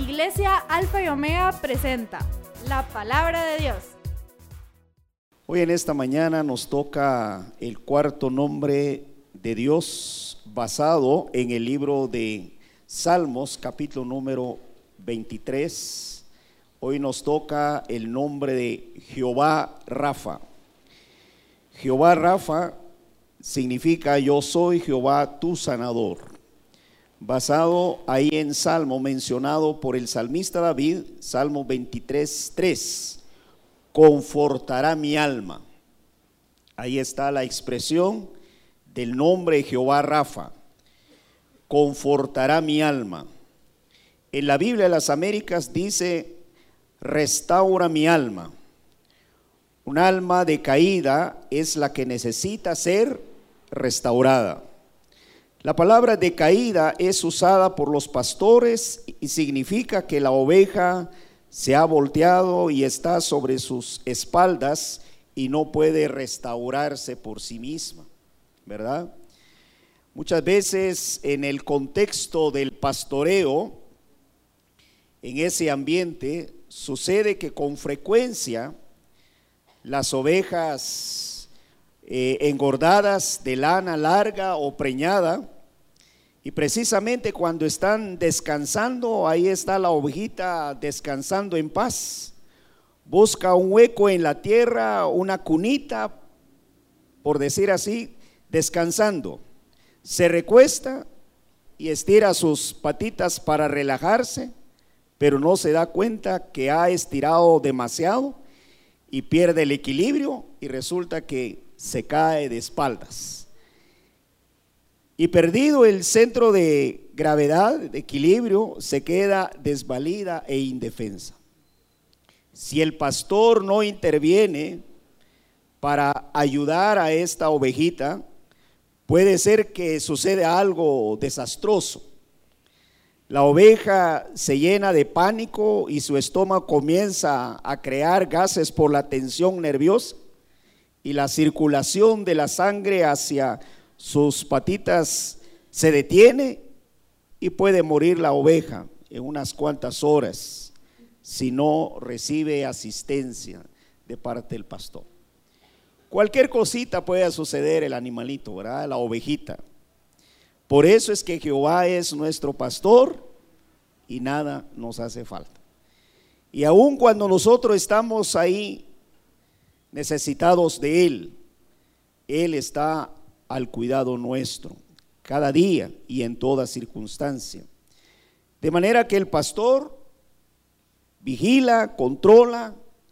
Iglesia Alfa y Omega presenta la Palabra de Dios. Hoy en esta mañana nos toca el cuarto nombre de Dios basado en el libro de Salmos, capítulo número 23. Hoy nos toca el nombre de Jehová Rafa. Jehová Rafa significa yo soy Jehová tu sanador. Basado ahí en Salmo mencionado por el salmista David, Salmo 23:3, confortará mi alma. Ahí está la expresión del nombre Jehová Rafa, confortará mi alma. En la Biblia de las Américas dice, restaura mi alma. Un alma decaída es la que necesita ser restaurada. La palabra decaída es usada por los pastores y significa que la oveja se ha volteado y está sobre sus espaldas y no puede restaurarse por sí misma, ¿verdad? Muchas veces en el contexto del pastoreo, en ese ambiente, sucede que con frecuencia las ovejas engordadas de lana larga o preñada, y precisamente cuando están descansando, ahí está la ovejita descansando en paz, busca un hueco en la tierra, una cunita, por decir así, descansando, se recuesta y estira sus patitas para relajarse, pero no se da cuenta que ha estirado demasiado y pierde el equilibrio y resulta que se cae de espaldas. Y perdido el centro de gravedad, de equilibrio, se queda desvalida e indefensa. Si el pastor no interviene para ayudar a esta ovejita, puede ser que suceda algo desastroso. La oveja se llena de pánico y su estómago comienza a crear gases por la tensión nerviosa y la circulación de la sangre hacia sus patitas se detiene y puede morir la oveja en unas cuantas horas si no recibe asistencia de parte del pastor. Cualquier cosita puede suceder el animalito, ¿verdad? La ovejita. Por eso es que Jehová es nuestro pastor y nada nos hace falta. Y aun cuando nosotros estamos ahí necesitados de Él, Él está al cuidado nuestro, cada día y en toda circunstancia. De manera que el pastor vigila, controla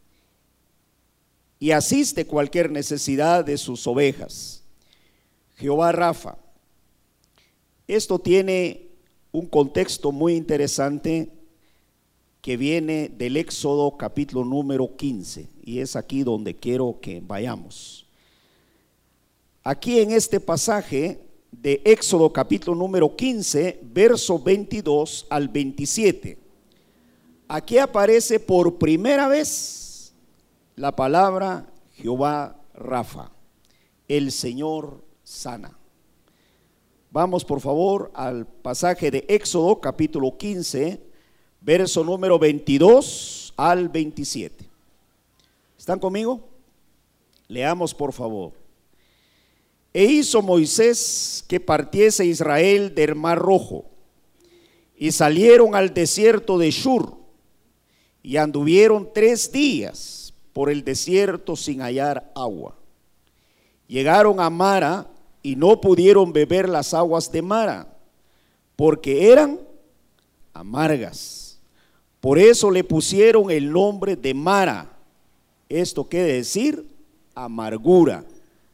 y asiste cualquier necesidad de sus ovejas. Jehová Rafa. Esto tiene un contexto muy interesante que viene del Éxodo capítulo número 15 y es aquí donde quiero que vayamos. Aquí en este pasaje de Éxodo capítulo número 15, verso 22 al 27, aquí aparece por primera vez la palabra Jehová Rafa, el Señor sana. Vamos por favor al pasaje de Éxodo capítulo 15, verso número 22 al 27. ¿Están conmigo? Leamos por favor. E hizo Moisés que partiese Israel del Mar Rojo, y salieron al desierto de Shur, y anduvieron 3 días por el desierto sin hallar agua. Llegaron a Mara, y no pudieron beber las aguas de Mara, porque eran amargas. Por eso le pusieron el nombre de Mara. Esto quiere decir amargura.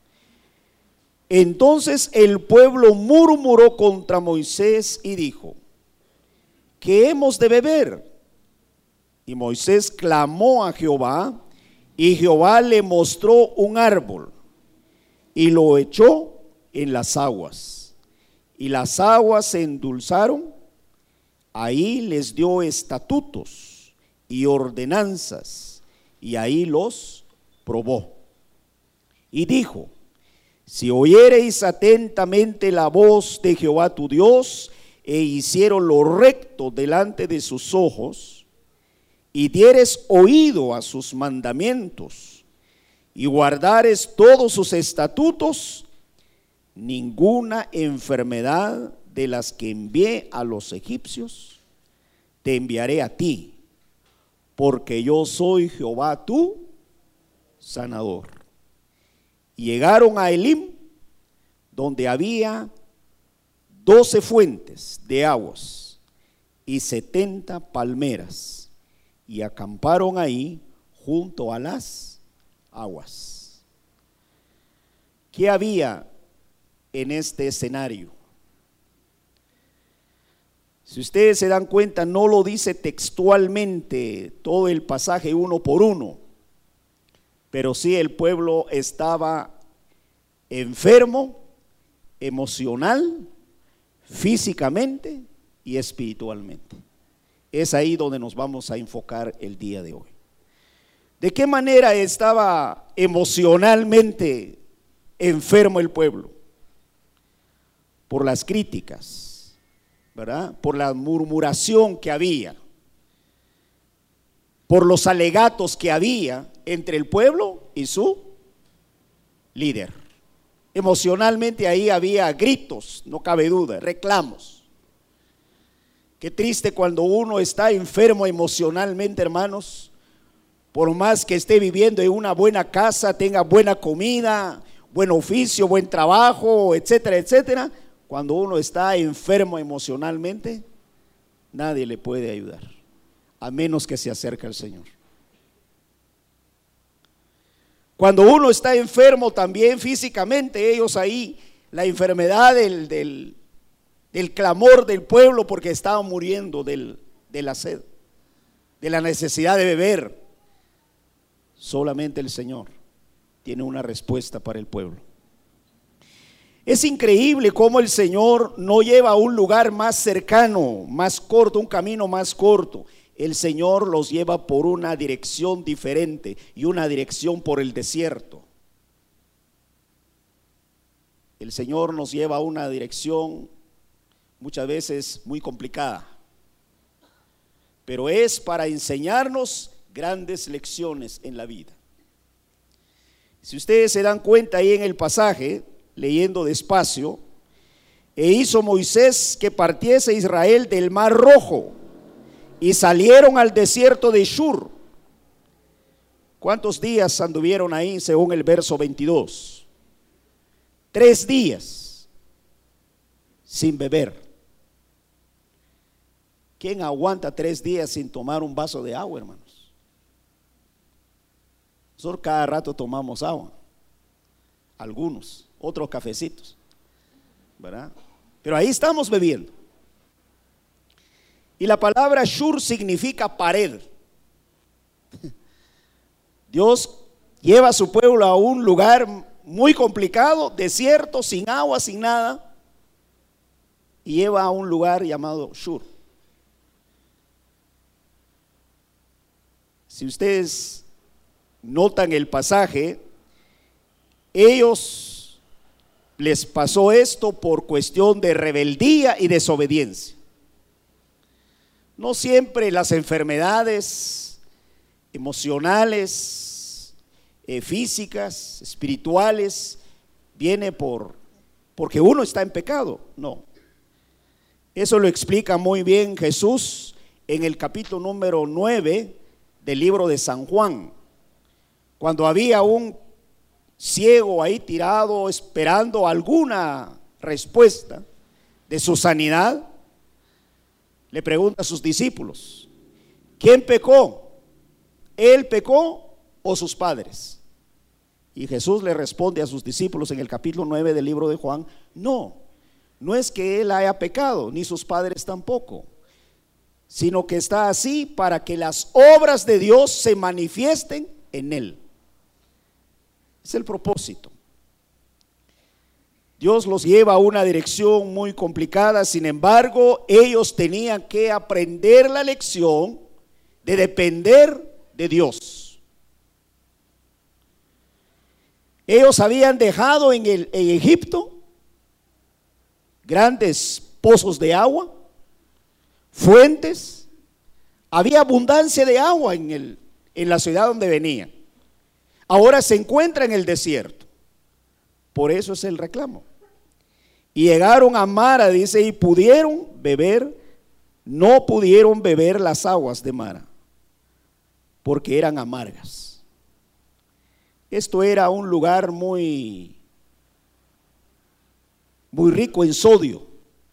Entonces el pueblo murmuró contra Moisés y dijo: ¿qué hemos de beber? Y Moisés clamó a Jehová, y Jehová le mostró un árbol, y lo echó en las aguas, y las aguas se endulzaron. Ahí les dio estatutos y ordenanzas, y ahí los probó. Y dijo: si oyereis atentamente la voz de Jehová tu Dios, e hicieron lo recto delante de sus ojos, y dieres oído a sus mandamientos, y guardares todos sus estatutos, ninguna enfermedad de las que envié a los egipcios te enviaré a ti, porque yo soy Jehová tu sanador. Y llegaron a Elim, donde había 12 fuentes de aguas y 70 palmeras, y acamparon ahí junto a las aguas. ¿Qué había en este escenario? Si ustedes se dan cuenta, no lo dice textualmente todo el pasaje uno por uno, pero sí el pueblo estaba enfermo, emocional, físicamente y espiritualmente. Es ahí donde nos vamos a enfocar el día de hoy. ¿De qué manera estaba emocionalmente enfermo el pueblo? Por las críticas, ¿verdad? Por la murmuración que había, por los alegatos que había entre el pueblo y su líder. Emocionalmente ahí había gritos, no cabe duda, reclamos. Qué triste cuando uno está enfermo emocionalmente, hermanos, por más que esté viviendo en una buena casa, tenga buena comida, buen oficio, buen trabajo, etcétera, etcétera. Cuando uno está enfermo emocionalmente, nadie le puede ayudar, a menos que se acerque al Señor. Cuando uno está enfermo también físicamente, ellos ahí, la enfermedad del clamor del pueblo, porque estaban muriendo de la sed, de la necesidad de beber. Solamente el Señor tiene una respuesta para el pueblo. Es increíble cómo el Señor no lleva a un lugar más cercano, más corto, un camino más corto. El Señor los lleva por una dirección diferente y una dirección por el desierto. El Señor nos lleva a una dirección muchas veces muy complicada, pero es para enseñarnos grandes lecciones en la vida. Si ustedes se dan cuenta ahí en el pasaje, leyendo despacio, e hizo Moisés que partiese Israel del Mar Rojo, y salieron al desierto de Shur. ¿Cuántos días anduvieron ahí según el verso 22? 3 días sin beber. ¿Quién aguanta 3 días sin tomar un vaso de agua, hermanos? Nosotros cada rato tomamos agua, algunos, otros cafecitos, ¿verdad? Pero ahí estamos bebiendo. Y la palabra Shur significa pared. Dios lleva a su pueblo a un lugar muy complicado, desierto, sin agua, sin nada, y lleva a un lugar llamado Shur. Si ustedes notan el pasaje, ellos les pasó esto por cuestión de rebeldía y desobediencia. No siempre las enfermedades emocionales, físicas, espirituales, viene porque uno está en pecado. No. Eso lo explica muy bien Jesús en el capítulo número 9 del libro de San Juan. Cuando había un ciego ahí tirado esperando alguna respuesta de su sanidad, le pregunta a sus discípulos: ¿quién pecó? ¿Él pecó o sus padres? Y Jesús le responde a sus discípulos en el capítulo 9 del libro de Juan: no es que él haya pecado, ni sus padres tampoco, sino que está así para que las obras de Dios se manifiesten en él. Es el propósito. Dios los lleva a una dirección muy complicada, sin embargo, ellos tenían que aprender la lección de depender de Dios. Ellos habían dejado en Egipto grandes pozos de agua, fuentes. Había abundancia de agua en la ciudad donde venía. Ahora se encuentra en el desierto. Por eso es el reclamo. Y llegaron a Mara, dice, y pudieron beber, no pudieron beber las aguas de Mara, porque eran amargas. Esto era un lugar muy rico en sodio.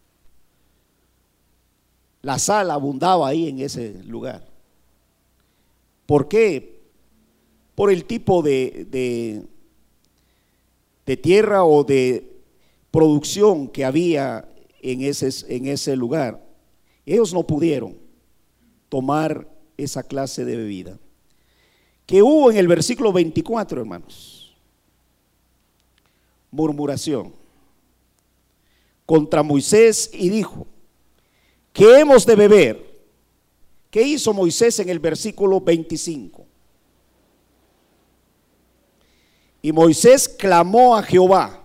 La sal abundaba ahí en ese lugar. ¿Por qué? Por el tipo de tierra o de producción que había en ese lugar. Ellos no pudieron tomar esa clase de bebida. Que hubo en el versículo 24, hermanos. Murmuración contra Moisés y dijo: ¿qué hemos de beber? ¿Qué hizo Moisés en el versículo 25? Y Moisés clamó a Jehová.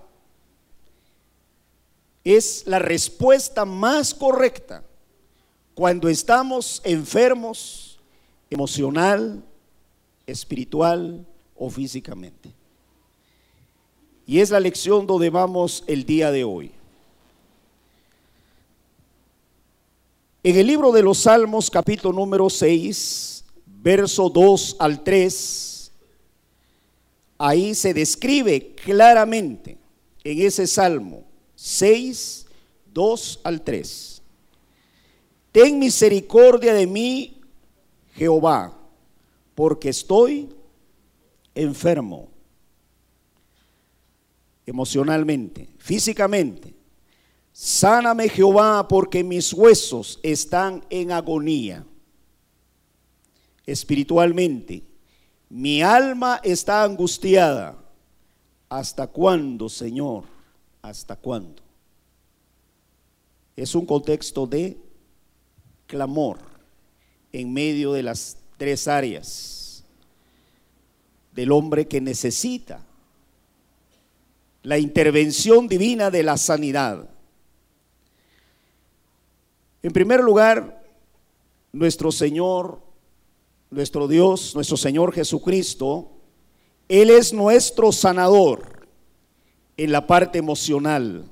Es la respuesta más correcta cuando estamos enfermos emocional, espiritual o físicamente. Y es la lección donde vamos el día de hoy. En el libro de los Salmos, capítulo número 6, verso 2 al 3, ahí se describe claramente en ese Salmo 6, 2 al 3. Ten misericordia de mí, Jehová, porque estoy enfermo emocionalmente, físicamente. Sáname, Jehová, porque mis huesos están en agonía. Espiritualmente, mi alma está angustiada. ¿Hasta cuándo, Señor? ¿Hasta cuándo? Es un contexto de clamor en medio de las tres áreas del hombre que necesita la intervención divina de la sanidad. En primer lugar, nuestro Señor, nuestro Dios, nuestro Señor Jesucristo, Él es nuestro sanador en la parte emocional.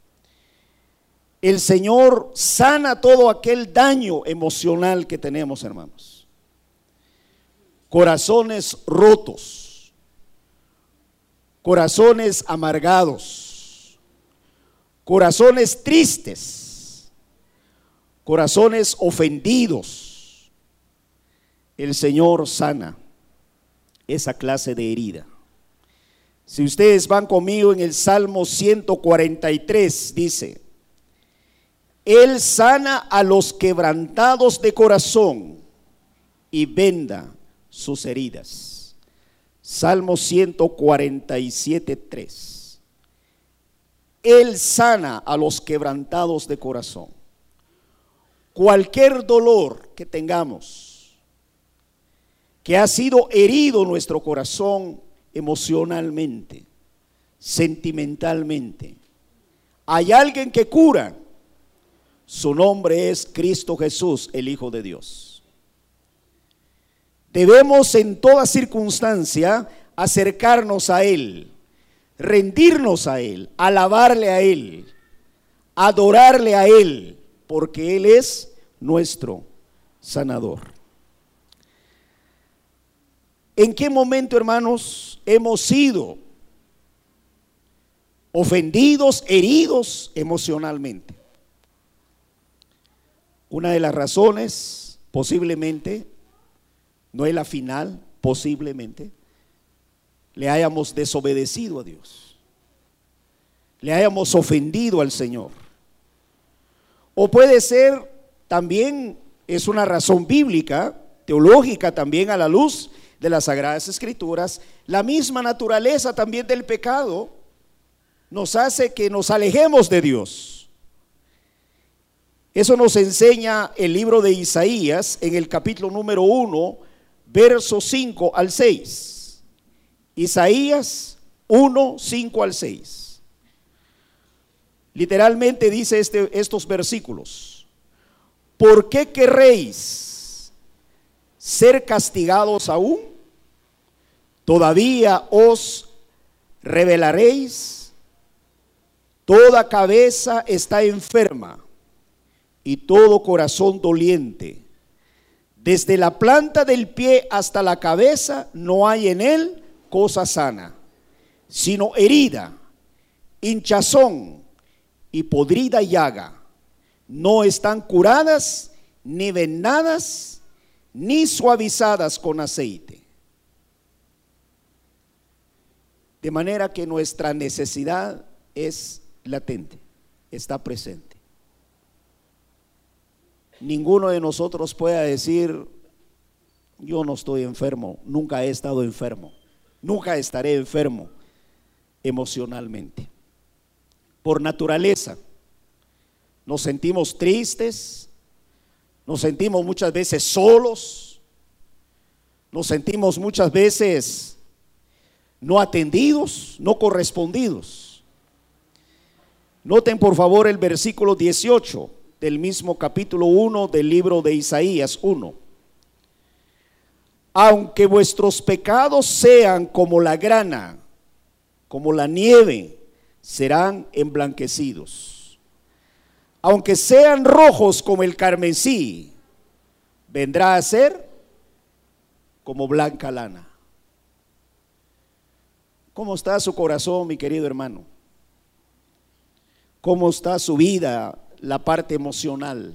El Señor sana todo aquel daño emocional que tenemos, hermanos. Corazones rotos, corazones amargados, corazones tristes, corazones ofendidos. El Señor sana esa clase de herida. Si ustedes van conmigo en el Salmo 143, dice: Él sana a los quebrantados de corazón y venda sus heridas. Salmo 147, 3. Él sana a los quebrantados de corazón. Cualquier dolor que tengamos, que ha sido herido nuestro corazón emocionalmente, sentimentalmente, hay alguien que cura. Su nombre es Cristo Jesús, el Hijo de Dios. Debemos en toda circunstancia acercarnos a Él, rendirnos a Él, alabarle a Él, adorarle a Él, porque Él es nuestro sanador. ¿En qué momento, hermanos, hemos sido ofendidos, heridos emocionalmente? Una de las razones, posiblemente, no es la final, posiblemente, le hayamos desobedecido a Dios, le hayamos ofendido al Señor. O puede ser también, es una razón bíblica, teológica también a la luz de las Sagradas Escrituras, la misma naturaleza también del pecado nos hace que nos alejemos de Dios. Eso nos enseña el libro de Isaías en el capítulo número 1, versos 5 al 6. Isaías 1, 5 al 6. Literalmente dice estos versículos: ¿por qué querréis ser castigados aún? ¿Todavía os rebelaréis? Toda cabeza está enferma y todo corazón doliente. Desde la planta del pie hasta la cabeza no hay en él cosa sana, sino herida, hinchazón y podrida llaga. No están curadas, ni vendadas, ni suavizadas con aceite. De manera que nuestra necesidad es latente, está presente. Ninguno de nosotros pueda decir: yo no estoy enfermo, nunca he estado enfermo, nunca estaré enfermo emocionalmente. Por naturaleza nos sentimos tristes, nos sentimos muchas veces solos, nos sentimos muchas veces no atendidos, no correspondidos. Noten por favor el versículo 18 del mismo capítulo 1 del libro de Isaías 1. Aunque vuestros pecados sean como la grana, como la nieve, serán emblanquecidos. Aunque sean rojos como el carmesí, vendrá a ser como blanca lana. ¿Cómo está su corazón, mi querido hermano? ¿Cómo está su vida, la parte emocional?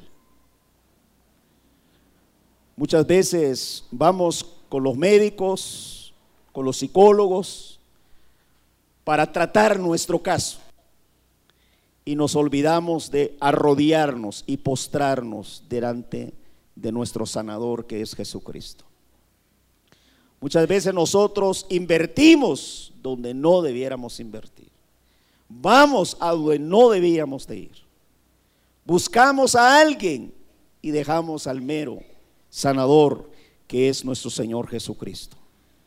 Muchas veces vamos con los médicos, con los psicólogos, para tratar nuestro caso, y nos olvidamos de arrodillarnos y postrarnos delante de nuestro sanador, que es Jesucristo. Muchas veces nosotros invertimos donde no debiéramos invertir, vamos a donde no debíamos de ir, buscamos a alguien y dejamos al mero sanador, que es nuestro Señor Jesucristo.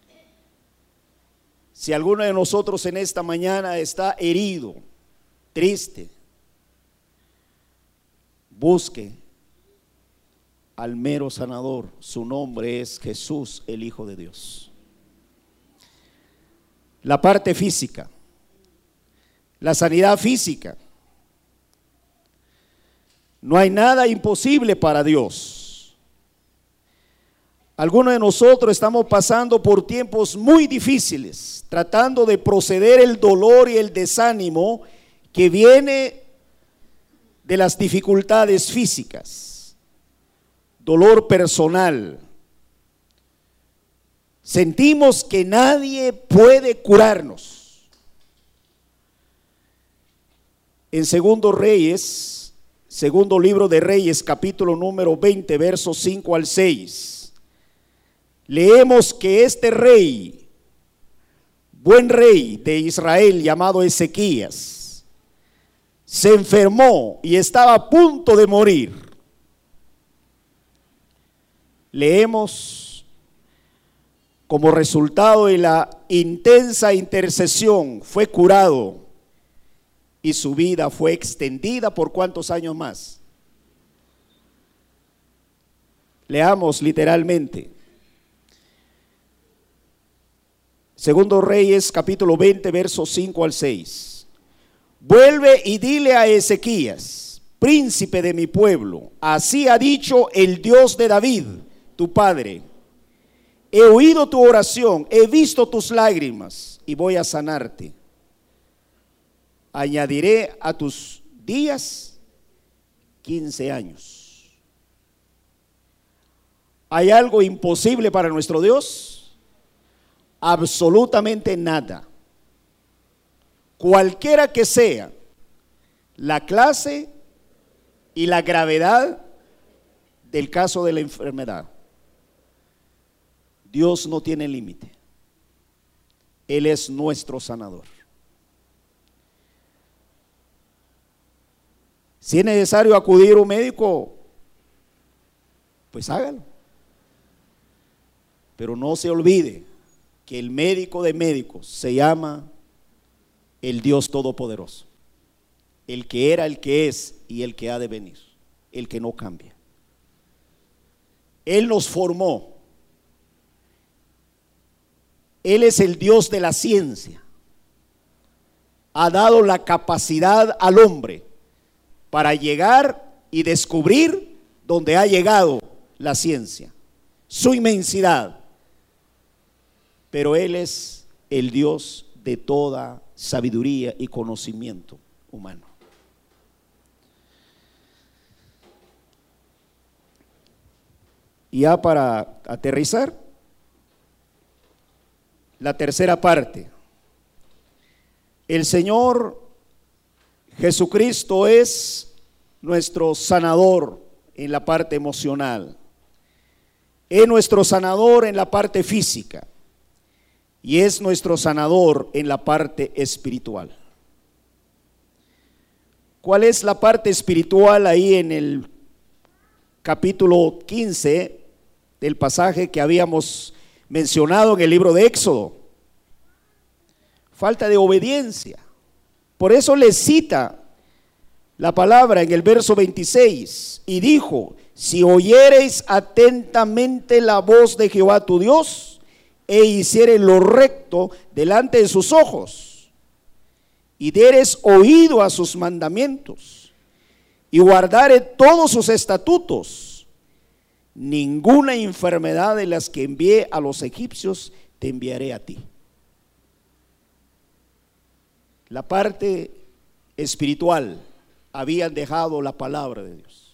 Si alguno de nosotros en esta mañana está herido, triste, busque al mero sanador. Su nombre es Jesús, el Hijo de Dios. La parte física, la sanidad física. No hay nada imposible para Dios. Algunos de nosotros estamos pasando por tiempos muy difíciles, tratando de proceder el dolor y el desánimo que viene de las dificultades físicas, dolor personal. Sentimos que nadie puede curarnos. En Segundo libro de Reyes, capítulo número 20, versos 5 al 6. Leemos que este rey, buen rey de Israel llamado Ezequías, se enfermó y estaba a punto de morir. Leemos: como resultado de la intensa intercesión fue curado y su vida fue extendida por ¿cuántos años más? Leamos literalmente. Segundo Reyes, capítulo 20, versos 5 al 6. Vuelve y dile a Ezequías, príncipe de mi pueblo, así ha dicho el Dios de David, tu padre: he oído tu oración, he visto tus lágrimas y voy a sanarte. Añadiré a tus días 15 años. ¿Hay algo imposible para nuestro Dios? Absolutamente nada. Cualquiera que sea la clase y la gravedad del caso de la enfermedad, Dios no tiene límite. Él es nuestro sanador. Si es necesario acudir a un médico, pues hágalo. Pero no se olvide que el médico de médicos se llama el Dios Todopoderoso. el que era, el que es y el que ha de venir, el que no cambia. Él nos formó. Él es el Dios de la ciencia. Ha dado la capacidad al hombre para llegar y descubrir donde ha llegado la ciencia, su inmensidad. Pero Él es el Dios de toda sabiduría y conocimiento humano. Y ya para aterrizar, la tercera parte. El Señor Jesucristo es nuestro sanador en la parte emocional, es nuestro sanador en la parte física y es nuestro sanador en la parte espiritual. ¿Cuál es la parte espiritual ahí en el capítulo 15 del pasaje que habíamos mencionado en el libro de Éxodo? Falta de obediencia. Por eso le cita la palabra en el verso 26 y dijo: si oyereis atentamente la voz de Jehová tu Dios e hiciereis lo recto delante de sus ojos y diereis oído a sus mandamientos y guardareis todos sus estatutos, ninguna enfermedad de las que envié a los egipcios te enviaré a ti. La parte espiritual, habían dejado la palabra de Dios.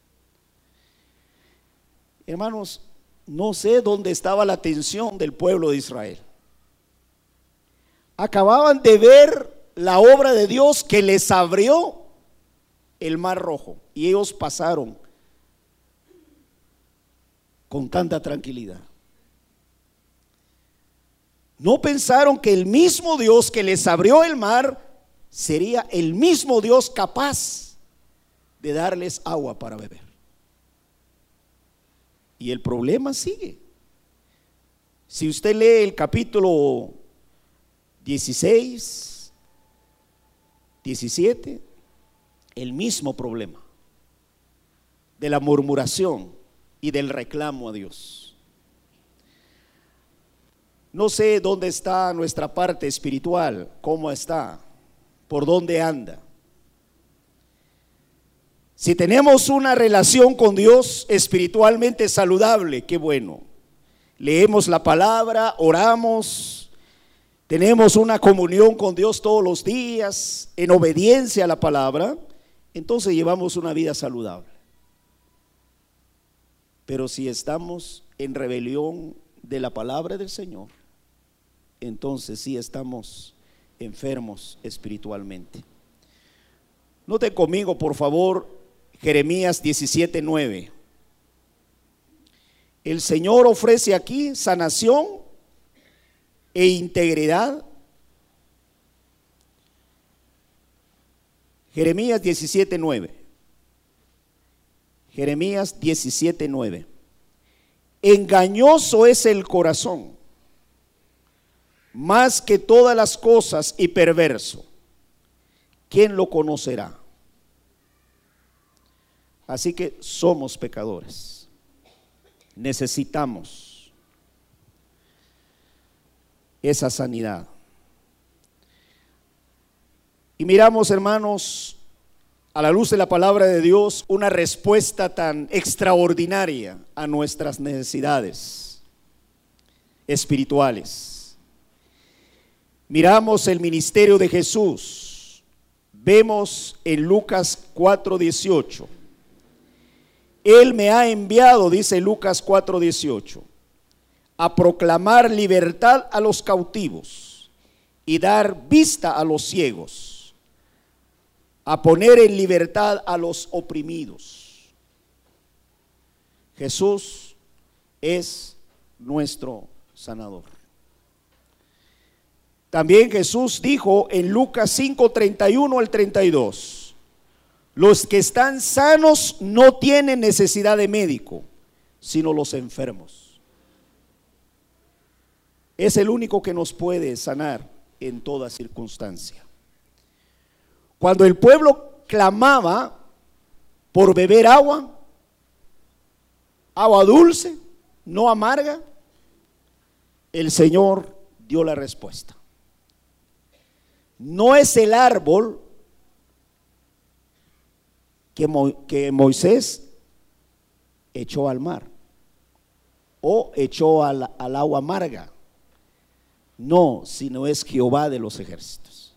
Hermanos, no sé dónde estaba la atención del pueblo de Israel. Acababan de ver la obra de Dios que les abrió el Mar Rojo y ellos pasaron con tanta tranquilidad. No pensaron que el mismo Dios que les abrió el mar sería el mismo Dios capaz de darles agua para beber. Y el problema sigue. Si usted lee el capítulo 16, 17, el mismo problema de la murmuración y del reclamo a Dios. No sé dónde está nuestra parte espiritual, cómo está, por dónde anda. Si tenemos una relación con Dios espiritualmente saludable, qué bueno. Leemos la palabra, oramos, tenemos una comunión con Dios todos los días en obediencia a la palabra, entonces llevamos una vida saludable. Pero si estamos en rebelión de la palabra del Señor, entonces sí estamos enfermos espiritualmente. Note conmigo, por favor, Jeremías 17:9. El Señor ofrece aquí sanación e integridad. Jeremías 17:9. Jeremías 17:9. Engañoso es el corazón, más que todas las cosas, y perverso. ¿Quién lo conocerá? Así que somos pecadores. Necesitamos esa sanidad. Y miramos, hermanos, a la luz de la palabra de Dios, una respuesta tan extraordinaria a nuestras necesidades espirituales. Miramos el ministerio de Jesús. Vemos en Lucas 4:18. Él me ha enviado, dice Lucas 4:18, a proclamar libertad a los cautivos y dar vista a los ciegos, a poner en libertad a los oprimidos. Jesús es nuestro sanador. También Jesús dijo en Lucas 5:31 al 32, los que están sanos no tienen necesidad de médico, sino los enfermos. Es el único que nos puede sanar en toda circunstancia. Cuando el pueblo clamaba por beber agua dulce, no amarga, el Señor dio la respuesta. No es el árbol que Moisés echó al mar o echó al agua amarga. No, sino es Jehová de los ejércitos.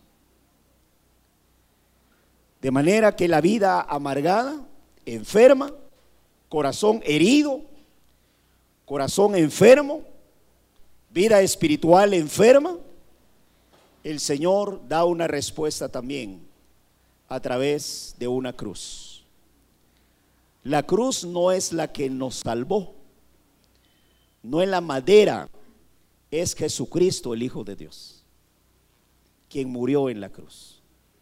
De manera que la vida amargada, enferma, corazón herido, corazón enfermo, vida espiritual enferma, el Señor da una respuesta también a través de una cruz. La cruz no es la que nos salvó, no es la madera, es Jesucristo, el Hijo de Dios, quien murió en la cruz.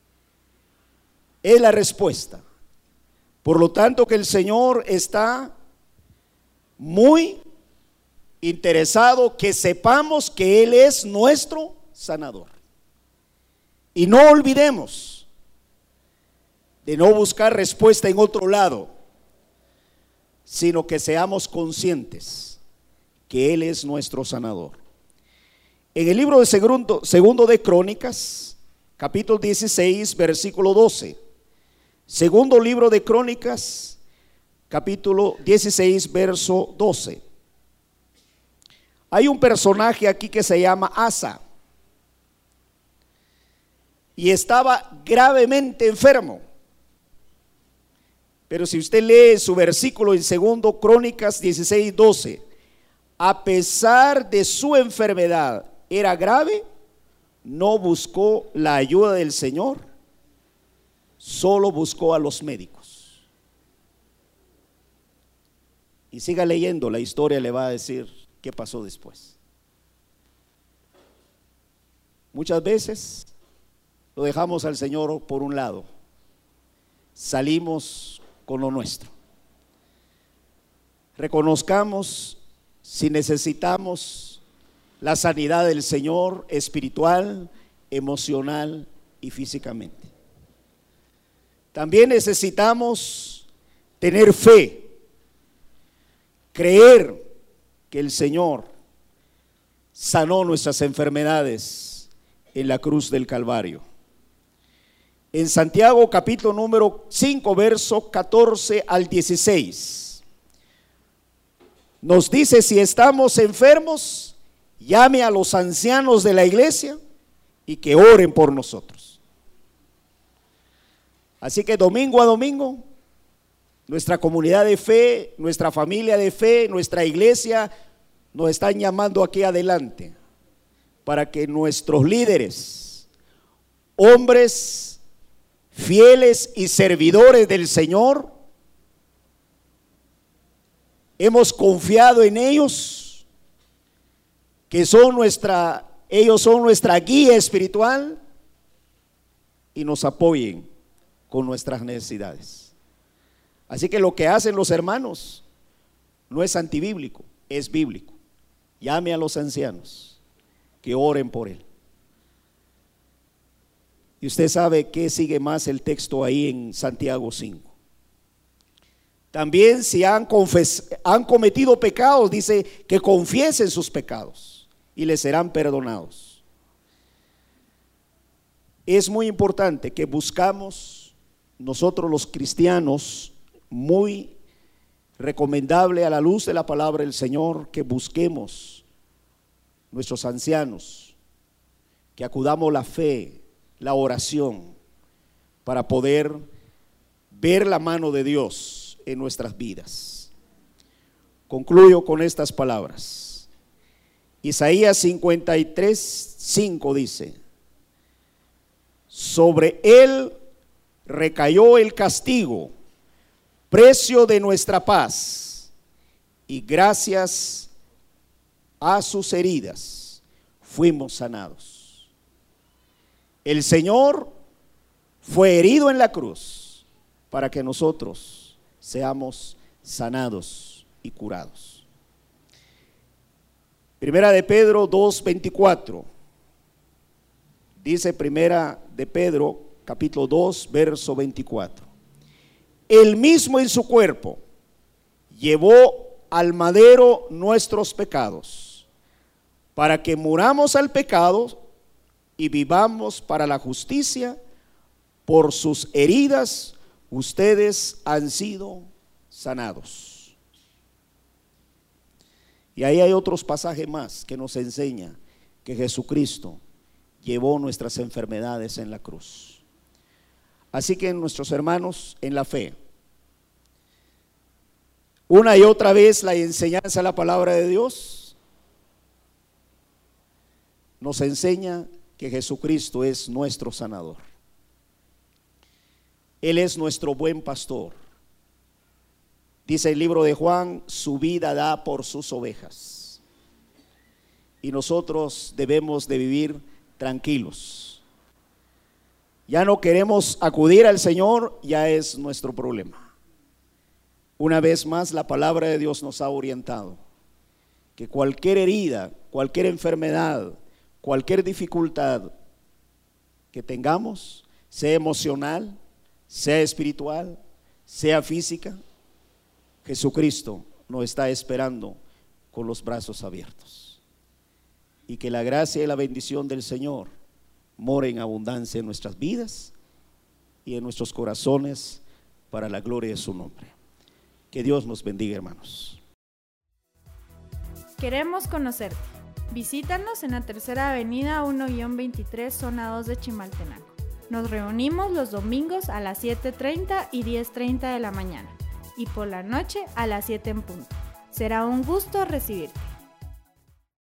Es la respuesta. Por lo tanto, que el Señor está muy interesado que sepamos que Él es nuestro sanador. Y no olvidemos de no buscar respuesta en otro lado, sino que seamos conscientes que Él es nuestro sanador. En el libro de segundo de Crónicas, capítulo 16, versículo 12. Segundo libro de Crónicas, capítulo 16, verso 12. Hay un personaje aquí que se llama Asa y estaba gravemente enfermo. Pero si usted lee su versículo en segundo Crónicas 16, 12, a pesar de su enfermedad era grave, no buscó la ayuda del Señor, solo buscó a los médicos. Y siga leyendo, la historia le va a decir qué pasó después. Muchas veces lo dejamos al Señor por un lado, salimos con lo nuestro. Reconozcamos si necesitamos la sanidad del Señor espiritual, emocional y físicamente. También necesitamos tener fe, creer que el Señor sanó nuestras enfermedades en la cruz del Calvario. En Santiago capítulo número 5, verso 14 al 16, nos dice: si estamos enfermos, llame a los ancianos de la iglesia y que oren por nosotros. Así que domingo a domingo, nuestra comunidad de fe, nuestra familia de fe, nuestra iglesia nos están llamando aquí adelante para que nuestros líderes, hombres fieles y servidores del Señor, hemos confiado en ellos, que ellos son nuestra guía espiritual, y nos apoyen con nuestras necesidades. Así que lo que hacen los hermanos no es antibíblico, es bíblico. Llame a los ancianos que oren por él. Y usted sabe que sigue más el texto ahí en Santiago 5. También si han cometido pecados, dice que confiesen sus pecados y les serán perdonados. Es muy importante que buscamos nosotros los cristianos, muy recomendable a la luz de la palabra del Señor, que busquemos nuestros ancianos, que acudamos la fe, la oración, para poder ver la mano de Dios en nuestras vidas. Concluyo con estas palabras. Isaías 53, 5 dice: sobre él recayó el castigo, precio de nuestra paz, y gracias a sus heridas fuimos sanados. El Señor fue herido en la cruz para que nosotros seamos sanados y curados. Primera de Pedro 2:24. Dice Primera de Pedro capítulo 2, verso 24. Él mismo en su cuerpo llevó al madero nuestros pecados, para que muramos al pecado y vivamos para la justicia. Por sus heridas ustedes han sido sanados. Y ahí hay otros pasajes más que nos enseña que Jesucristo llevó nuestras enfermedades en la cruz. Así que nuestros hermanos en la fe, una y otra vez la enseñanza de la palabra de Dios nos enseña que Jesucristo es nuestro sanador. Él es nuestro buen pastor. Dice el libro de Juan, su vida da por sus ovejas. Y nosotros debemos de vivir tranquilos. Ya no queremos acudir al Señor, ya es nuestro problema. Una vez más la palabra de Dios nos ha orientado que cualquier herida, cualquier enfermedad, cualquier dificultad que tengamos, sea emocional, sea espiritual, sea física, Jesucristo nos está esperando con los brazos abiertos. Y que la gracia y la bendición del Señor more en abundancia en nuestras vidas y en nuestros corazones para la gloria de su nombre. Que Dios nos bendiga, hermanos. Queremos conocerte. Visítanos en la Tercera Avenida 1-23, zona 2 de Chimaltenango. Nos reunimos los domingos a las 7:30 y 10:30 de la mañana y por la noche a las 7 en punto. Será un gusto recibirte.